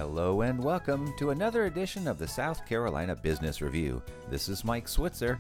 Hello and welcome to another edition of the South Carolina Business Review. This is Mike Switzer.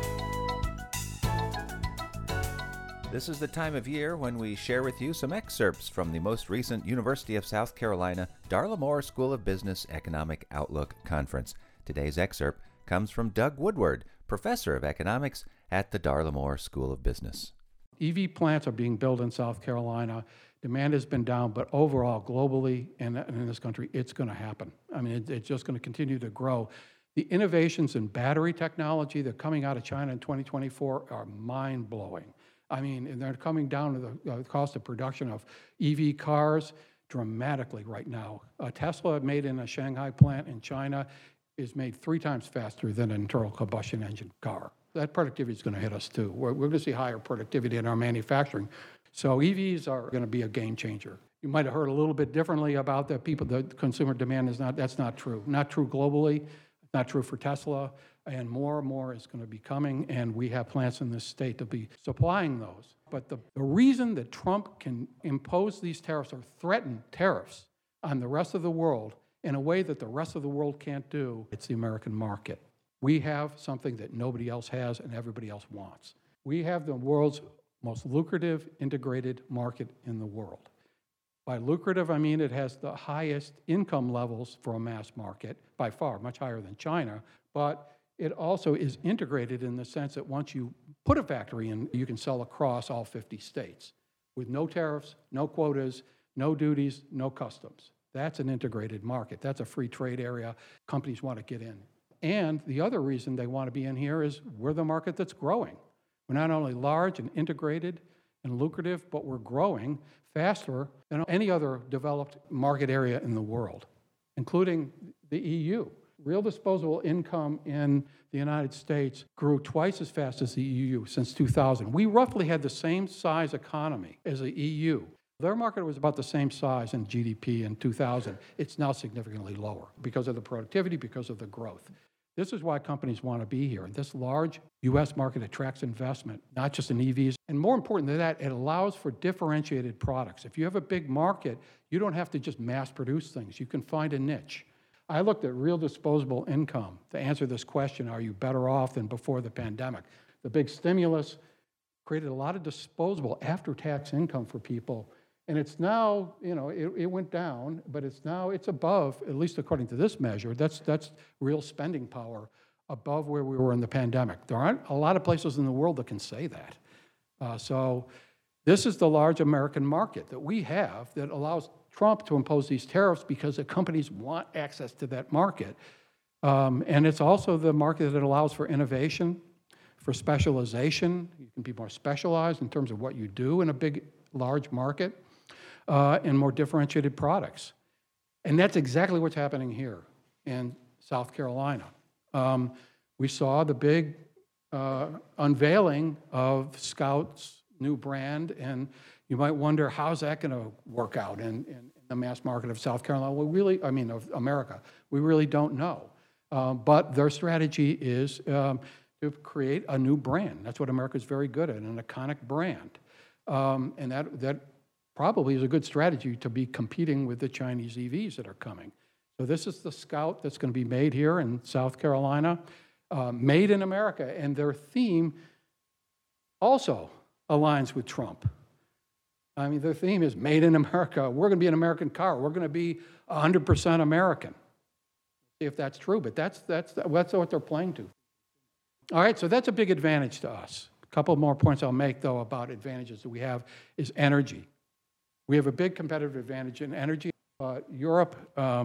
This is the time of year when we share with you some excerpts from the most recent University of South Carolina Darla Moore School of Business Economic Outlook Conference. Today's excerpt comes from Doug Woodward, Professor of Economics at the Darla Moore School of Business. EV plants are being built in South Carolina. Demand has been down, but overall, globally and in this country, it's going to happen. I mean, it's just going to continue to grow. The innovations in battery technology that are coming out of China in 2024 are mind-blowing. I mean, and they're coming down to the cost of production of EV cars dramatically right now. A Tesla made in a Shanghai plant in China is made 3 times faster than an internal combustion engine car. That productivity is going to hit us too. We're going to see higher productivity in our manufacturing. So EVs are going to be a game changer. You might have heard a little bit differently about the consumer demand that's not true. Not true globally, not true for Tesla, and more is going to be coming, and we have plants in this state to be supplying those. But the reason that Trump can impose these tariffs or threaten tariffs on the rest of the world in a way that the rest of the world can't do, it's the American market. We have something that nobody else has and everybody else wants. We have the world's most lucrative integrated market in the world. By lucrative, I mean it has the highest income levels for a mass market, by far, much higher than China, but it also is integrated in the sense that once you put a factory in, you can sell across all 50 states with no tariffs, no quotas, no duties, no customs. That's an integrated market. That's a free trade area companies want to get in. And the other reason they want to be in here is we're the market that's growing. We're not only large and integrated and lucrative, but we're growing faster than any other developed market area in the world, including the EU. Real disposable income in the United States grew twice as fast as the EU since 2000. We roughly had the same size economy as the EU. Their market was about the same size in GDP in 2000. It's now significantly lower because of the productivity, because of the growth. This is why companies want to be here. This large U.S. market attracts investment, not just in EVs. And more important than that, it allows for differentiated products. If you have a big market, you don't have to just mass produce things. You can find a niche. I looked at real disposable income to answer this question, are you better off than before the pandemic? The big stimulus created a lot of disposable after-tax income for people. And it's now, it went down, but it's above, at least according to this measure, that's real spending power above where we were in the pandemic. There aren't a lot of places in the world that can say that. So this is the large American market that we have that allows Trump to impose these tariffs because the companies want access to that market. And it's also the market that allows for innovation, for specialization. You can be more specialized in terms of what you do in a big, large market. And more differentiated products. And that's exactly what's happening here in South Carolina. We saw the big unveiling of Scout's new brand, and you might wonder, how's that going to work out in the mass market of South Carolina? Of America. We really don't know. But their strategy is to create a new brand. That's what America's very good at, an iconic brand. And that probably is a good strategy to be competing with the Chinese EVs that are coming. So this is the Scout that's going to be made here in South Carolina, made in America. And their theme also aligns with Trump. I mean, their theme is made in America. We're going to be an American car. We're going to be 100% American. See if that's true, but that's what they're playing to. All right, so that's a big advantage to us. A couple more points I'll make, though, about advantages that we have is energy. We have a big competitive advantage in energy. Europe,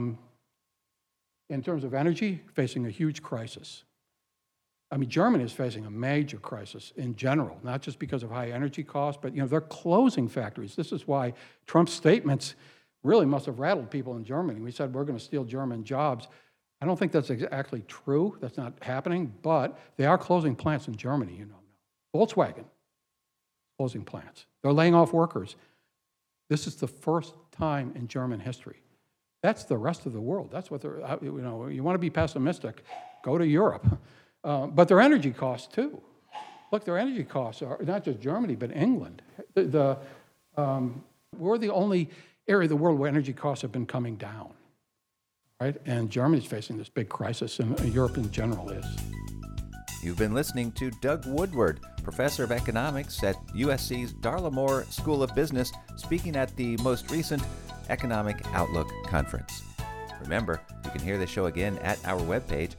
in terms of energy, facing a huge crisis. I mean, Germany is facing a major crisis in general, not just because of high energy costs, but they're closing factories. This is why Trump's statements really must have rattled people in Germany. We said we're going to steal German jobs. I don't think that's exactly true. That's not happening, but they are closing plants in Germany, Volkswagen, closing plants. They're laying off workers. This is the first time in German history. That's the rest of the world. That's what they're, you want to be pessimistic, go to Europe. But their energy costs, too. Look, their energy costs are not just Germany, but England. We're the only area of the world where energy costs have been coming down. right? And Germany's facing this big crisis, and Europe in general is. You've been listening to Doug Woodward, professor of economics at USC's Darla Moore School of Business, speaking at the most recent Economic Outlook Conference. Remember, you can hear the show again at our webpage,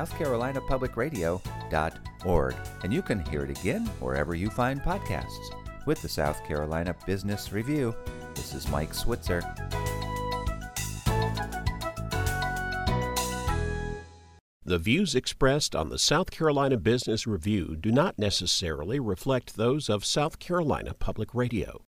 southcarolinapublicradio.org, and you can hear it again wherever you find podcasts. With the South Carolina Business Review, this is Mike Switzer. The views expressed on the South Carolina Business Review do not necessarily reflect those of South Carolina Public Radio.